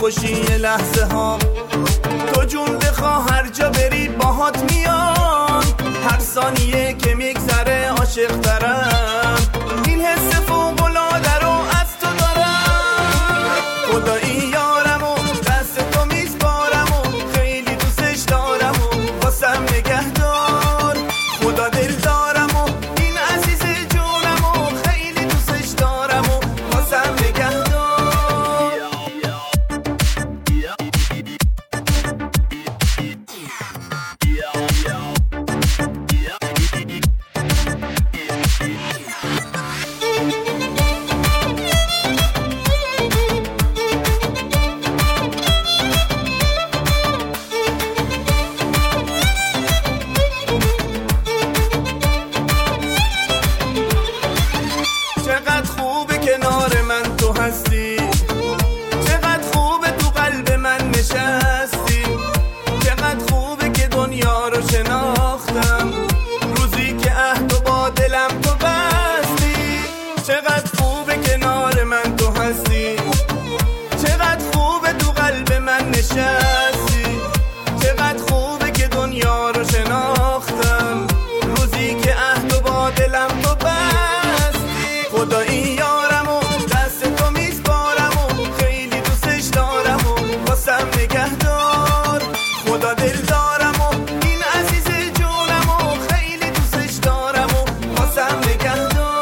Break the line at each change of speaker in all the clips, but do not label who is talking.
خوشی لحظه ها، تو جون بخوا هر جا بری باهات میام، هر ثانیه که میگذره عاشق ترم، این حس فوق‌العاده رو از تو دارم. خدایی یارم و دست تو میسپارم و خیلی دوستش دارم و واسم نگهدار. خدا دل دارم و این عزیز جونم و خیلی دوستش دارم و واسم نگهدار. چقدر خوبه کنار من تو هستی، چقدر خوبه تو قلب من نشستی، چقدر خوبه که دنیا رو شناختم روزی که عهد و با دلم تو بستی. چقدر خوبه کنار من تو هستی، چقدر خوبه تو قلب من نشستی، چقدر خوبه که دنیا رو شناختم روزی که عهد و با دلم تو بستی. خدایی یارم و دست تو میسپارم و خیلی دوستش دارم و واسم نگهدار. خدا دل دارم و این عزیز جونم و خیلی دوستش دارم و واسم نگهدار.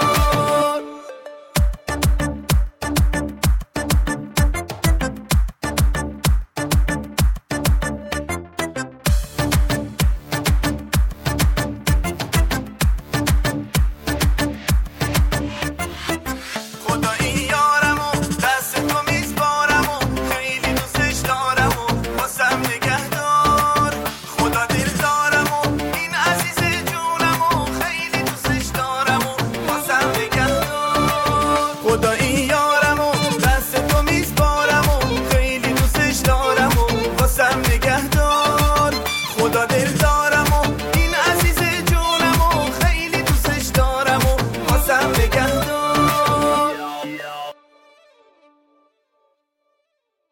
خدایی یارم و دست تو میسپارم و خیلی دوستش دارم و واسم نگهدار. خدا دل دارم و این عزیز جونم و خیلی دوستش دارم و واسم نگهدار. خدا